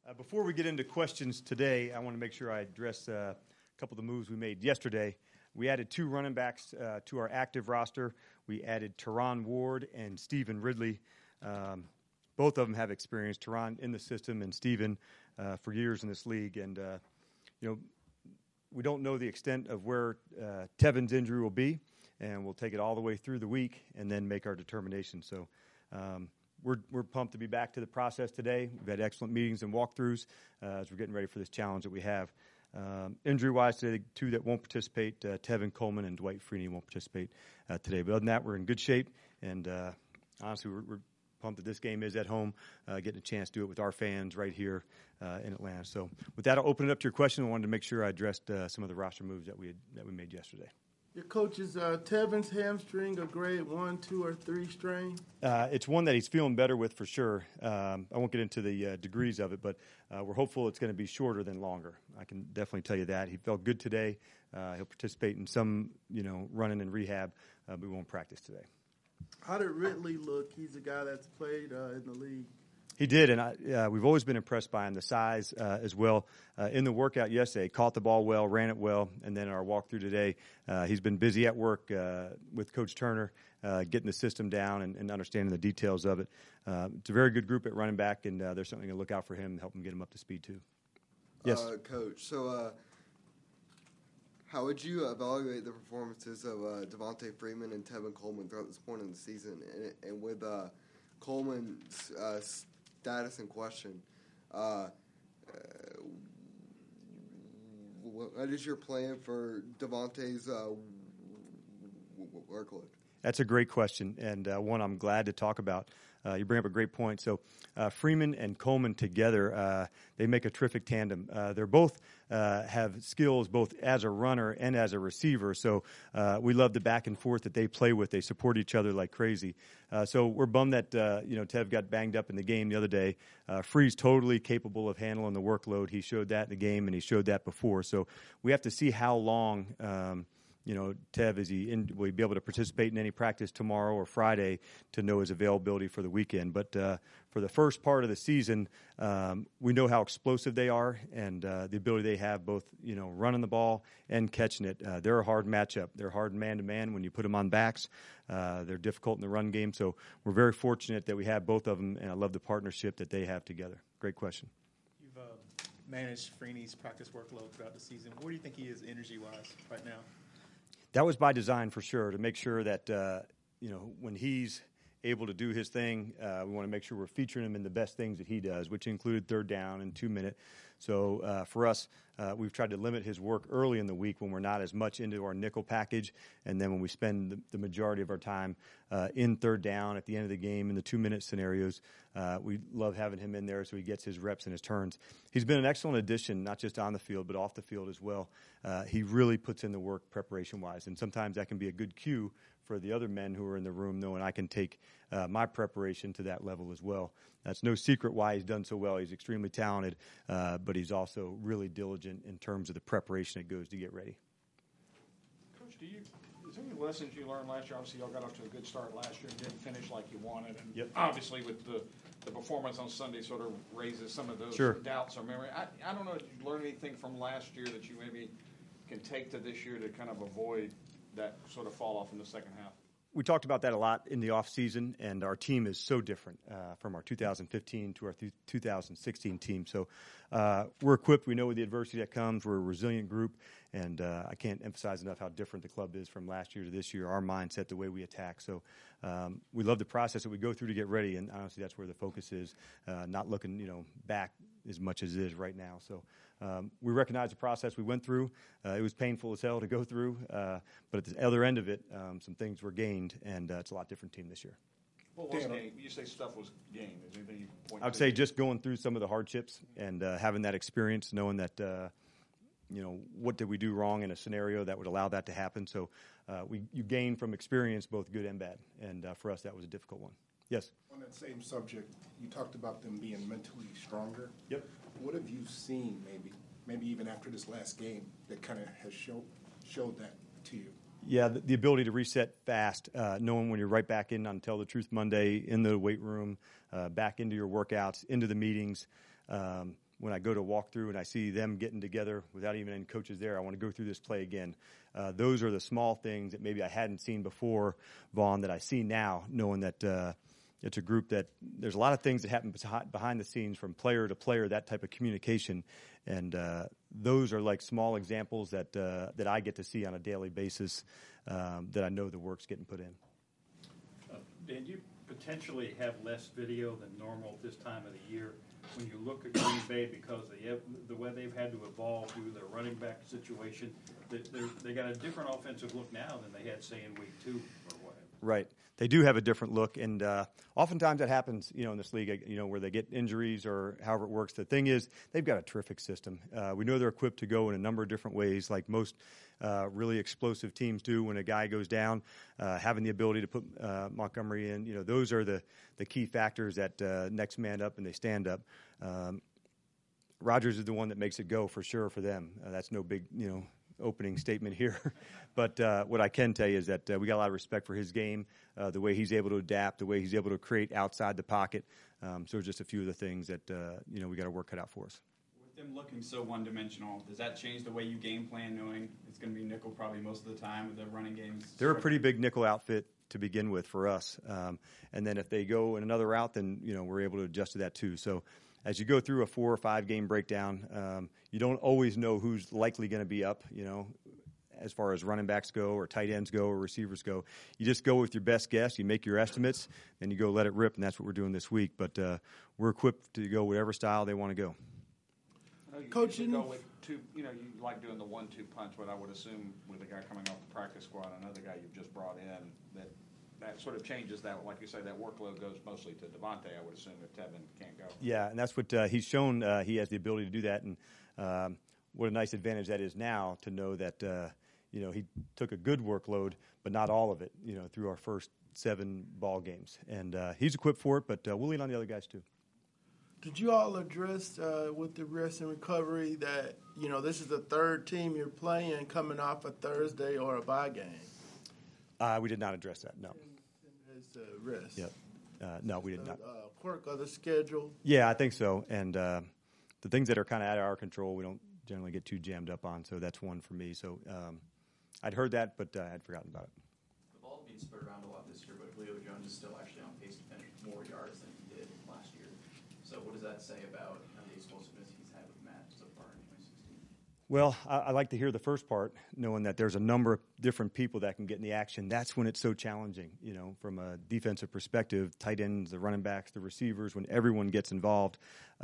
Before we get into questions today, I want to make sure I address a couple of the moves we made yesterday. We added 2 running backs to our active roster. We added Teron Ward and Stephen Ridley. Both of them have experience, Teron in the system and Stephen for years in this league. And, we don't know the extent of where Tevin's injury will be, and we'll take it all the way through the week and then make our determination. So we're pumped to be back to the process today. We've had excellent meetings and walkthroughs as we're getting ready for this challenge that we have. Injury-wise today, the 2 that won't participate, Tevin Coleman and Dwight Freeney won't participate today. But other than that, we're in good shape, and honestly, we're pumped that this game is at home, getting a chance to do it with our fans right here in Atlanta. So with that, I'll open it up to your question. I wanted to make sure I addressed some of the roster moves that we made yesterday. Your coach, is Tevin's hamstring a grade 1, 2, or 3 strain? It's one that he's feeling better with for sure. I won't get into the degrees of it, but we're hopeful it's going to be shorter than longer. I can definitely tell you that. He felt good today. He'll participate in some, running and rehab, but we won't practice today. How did Ridley look? He's a guy that's played in the league. He did, and we've always been impressed by him, the size as well. In the workout yesterday, caught the ball well, ran it well, and then our walkthrough today, he's been busy at work with Coach Turner, getting the system down and understanding the details of it. It's a very good group at running back, and they're certainly going to look out for him and help him get him up to speed too. Yes, Coach. So, how would you evaluate the performances of Devontae Freeman and Tevin Coleman throughout this point in the season, and with Coleman's status in question? What is your plan for Devontae's workload? That's a great question, and one I'm glad to talk about. You bring up a great point. So Freeman and Coleman together, they make a terrific tandem. They're both have skills both as a runner and as a receiver. So we love the back and forth that they play with. They support each other like crazy. So we're bummed that Tev got banged up in the game the other day. Free's totally capable of handling the workload. He showed that in the game, and he showed that before. So we have to see how long. Tev, will he be able to participate in any practice tomorrow or Friday to know his availability for the weekend? But for the first part of the season, we know how explosive they are and the ability they have both, running the ball and catching it. They're a hard matchup. They're hard man-to-man when you put them on backs. They're difficult in the run game. So we're very fortunate that we have both of them, and I love the partnership that they have together. Great question. You've managed Freeney's practice workload throughout the season. Where do you think he is energy-wise right now? That was by design for sure, to make sure that, when he's able to do his thing, we want to make sure we're featuring him in the best things that he does, which included third down and 2-minute. So for us, we've tried to limit his work early in the week when we're not as much into our nickel package, and then when we spend the majority of our time in third down at the end of the game in the 2-minute scenarios, we love having him in there so he gets his reps and his turns. He's been an excellent addition, not just on the field, but off the field as well. He really puts in the work preparation-wise, and sometimes that can be a good cue for the other men who are in the room, knowing I can take my preparation to that level as well. That's no secret why he's done so well. He's extremely talented, but he's also really diligent in terms of the preparation that goes to get ready. Coach, is there any lessons you learned last year? Obviously, y'all got off to a good start last year and didn't finish like you wanted. And obviously, with the performance on Sunday sort of raises some of those doubts or memory. I don't know if you learned anything from last year that you maybe can take to this year to kind of avoid that sort of fall off in the second half. We talked about that a lot in the offseason, and our team is so different from our 2015 to our 2016 team. So we're equipped. We know the adversity that comes. We're a resilient group, and I can't emphasize enough how different the club is from last year to this year, our mindset, the way we attack. So we love the process that we go through to get ready, and honestly, that's where the focus is, not looking back as much as it is right now. So we recognize the process we went through. It was painful as hell to go through, but at the other end of it, some things were gained, and it's a lot different team this year. What was gained? You say stuff was gained. Is there anything you point to? I would say just going through some of the hardships and having that experience, knowing that, what did we do wrong in a scenario that would allow that to happen. So you gain from experience, both good and bad, and for us that was a difficult one. Yes? On that same subject, you talked about them being mentally stronger. Yep. What have you seen, maybe even after this last game, that kind of has showed that to you? Yeah, the ability to reset fast, knowing when you're right back in on Tell the Truth Monday, in the weight room, back into your workouts, into the meetings, when I go to walk through and I see them getting together without even any coaches there, I want to go through this play again. Those are the small things that maybe I hadn't seen before, Vaughn, that I see now, knowing that it's a group that there's a lot of things that happen behind the scenes from player to player, that type of communication. And those are like small examples that I get to see on a daily basis that I know the work's getting put in. Dan, you potentially have less video than normal this time of the year when you look at Green Bay because the way they've had to evolve through their running back situation. They got a different offensive look now than they had, say, in week 2 or whatever. Right. They do have a different look, and oftentimes that happens, in this league, where they get injuries or however it works. The thing is, they've got a terrific system. We know they're equipped to go in a number of different ways, like most really explosive teams do when a guy goes down. Having the ability to put Montgomery in, those are the key factors that next man up and they stand up. Rodgers is the one that makes it go for sure for them. That's no big, opening statement here. But what I can tell you is that we got a lot of respect for his game, the way he's able to adapt, the way he's able to create outside the pocket. So just a few of the things that, we got to work cut out for us. With them looking so one-dimensional, does that change the way you game plan, knowing it's going to be nickel probably most of the time with the running games? They're a pretty big nickel outfit to begin with for us. And then if they go in another route, then, we're able to adjust to that too. So as you go through a 4 or 5 game breakdown, you don't always know who's likely going to be up, as far as running backs go or tight ends go or receivers go. You just go with your best guess. You make your estimates, and you go let it rip, and that's what we're doing this week. But we're equipped to go whatever style they want to go. Coach, you go with two. You like doing the 1-2 punch. But I would assume with a guy coming off the practice squad, another guy you've just brought in, that sort of changes that. Like you say, that workload goes mostly to Devontae. I would assume if Tevin can't go. Yeah, and that's what he's shown. He has the ability to do that, and what a nice advantage that is now to know that. He took a good workload, but not all of it, through our first 7 ball games. And he's equipped for it, but we'll lean on the other guys too. Did you all address with the rest and recovery that, this is the third team you're playing coming off a Thursday or a bye game? We did not address that, no. As the rest? Yep. No, we did not. Quirk of the schedule? Yeah, I think so. And the things that are kind of out of our control, we don't generally get too jammed up on, so that's one for me. So I'd heard that, but I'd forgotten about it. The ball being spread around a lot this year, but Julio Jones is still actually on pace to finish more yards than he did last year. So what does that say about the explosiveness he's had with Matt so far in 2016? Well, I like to hear the first part, knowing that there's a number of different people that can get in the action. That's when it's so challenging, from a defensive perspective, tight ends, the running backs, the receivers, when everyone gets involved.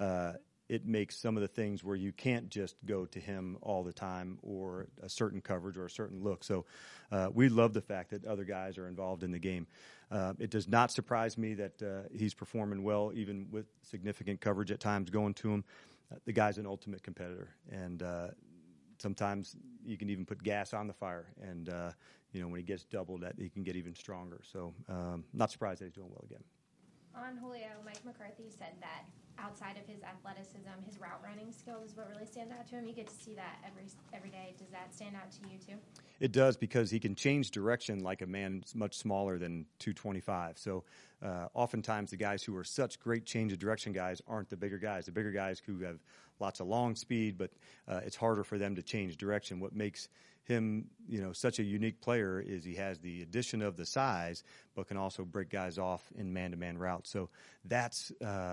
It makes some of the things where you can't just go to him all the time or a certain coverage or a certain look. So we love the fact that other guys are involved in the game. It does not surprise me that he's performing well, even with significant coverage at times going to him. The guy's an ultimate competitor, and sometimes you can even put gas on the fire. And, when he gets doubled, that he can get even stronger. So not surprised that he's doing well again. On Julio, Mike McCarthy said that outside of his athleticism, his route running skills is what really stands out to him. You get to see that every day. Does that stand out to you too? It does, because he can change direction like a man much smaller than 225. So oftentimes the guys who are such great change of direction guys aren't the bigger guys. The bigger guys who have lots of long speed, but it's harder for them to change direction. What makes him, such a unique player is he has the addition of the size, but can also break guys off in man-to-man routes. So that's,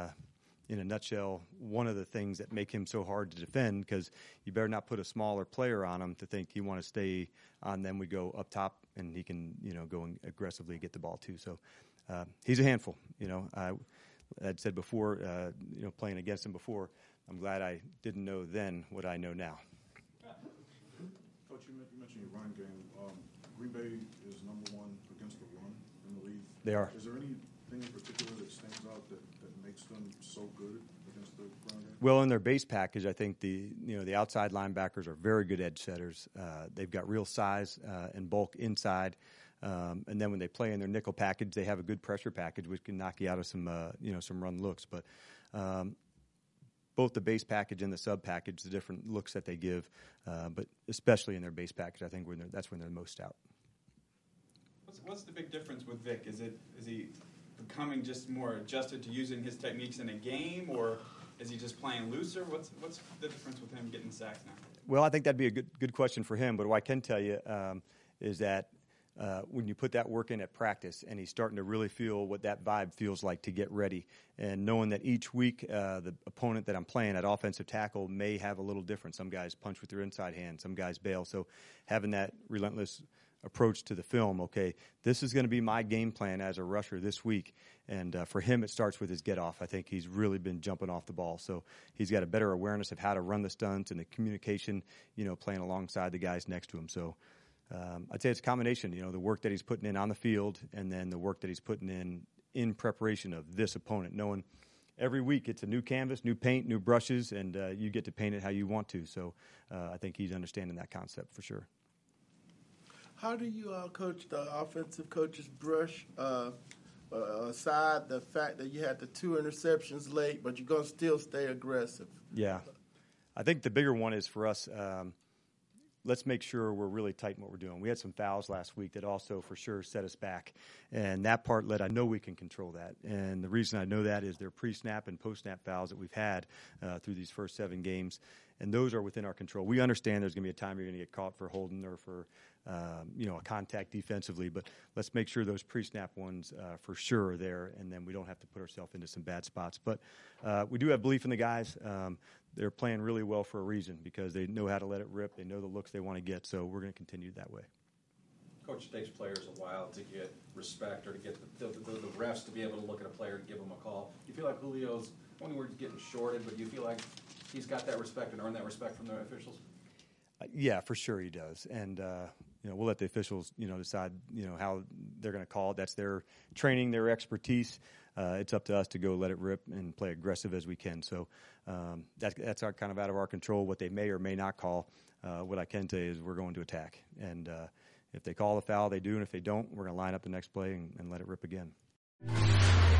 in a nutshell, one of the things that make him so hard to defend, because you better not put a smaller player on him to think you want to stay on them. We go up top, and he can, go and aggressively get the ball too. So he's a handful. I'd said before, playing against him before, I'm glad I didn't know then what I know now. Coach, you mentioned your running game. Green Bay is number 1 against the run in the league. They are. Is there anything in particular that stands out that makes them so good against the run game? Well, in their base package, I think the outside linebackers are very good edge setters. They've got real size and bulk inside. And then when they play in their nickel package, they have a good pressure package, which can knock you out of some run looks. But both the base package and the sub package, the different looks that they give, but especially in their base package, I think that's when they're most stout. What's the big difference with Vic? Is he becoming just more adjusted to using his techniques in a game, or Is he just playing looser? What's the difference with him getting sacks now? Well, I think that'd be a good question for him. But what I can tell you is that when you put that work in at practice, and he's starting to really feel what that vibe feels like to get ready, and knowing that each week the opponent that I'm playing at offensive tackle may have a little different. Some guys punch with their inside hand, some guys bail. So having that relentless approach to the film, okay, this is going to be my game plan as a rusher this week. And for him, it starts with his get-off. I think he's really been jumping off the ball. So he's got a better awareness of how to run the stunts and the communication, playing alongside the guys next to him. So I'd say it's a combination, the work that he's putting in on the field and then the work that he's putting in preparation of this opponent, knowing every week it's a new canvas, new paint, new brushes, and you get to paint it how you want to. So I think he's understanding that concept for sure. How do you, Coach, the offensive coaches brush aside the fact that you had the 2 interceptions late, but you're going to still stay aggressive? Yeah. I think the bigger one is for us, let's make sure we're really tight in what we're doing. We had some fouls last week that also for sure set us back. And that part I know we can control that. And the reason I know that is they're pre-snap and post-snap fouls that we've had through these first 7 games. And those are within our control. We understand there's going to be a time you're going to get caught for holding or for a contact defensively, but let's make sure those pre-snap ones for sure are there, and then we don't have to put ourselves into some bad spots. But we do have belief in the guys. They're playing really well for a reason because they know how to let it rip. They know the looks they want to get, so we're going to continue that way. Coach, it takes players a while to get respect or to get the refs to be able to look at a player and give them a call. Do you feel like Julio's, when we're getting shorted, but do you feel like he's got that respect and earned that respect from the officials? Yeah, for sure he does. And, we'll let the officials, decide, how they're going to call it. That's their training, their expertise. It's up to us to go let it rip and play aggressive as we can. So that's our kind of out of our control, what they may or may not call. What I can tell you is we're going to attack. And if they call a foul, they do. And if they don't, we're going to line up the next play and let it rip again.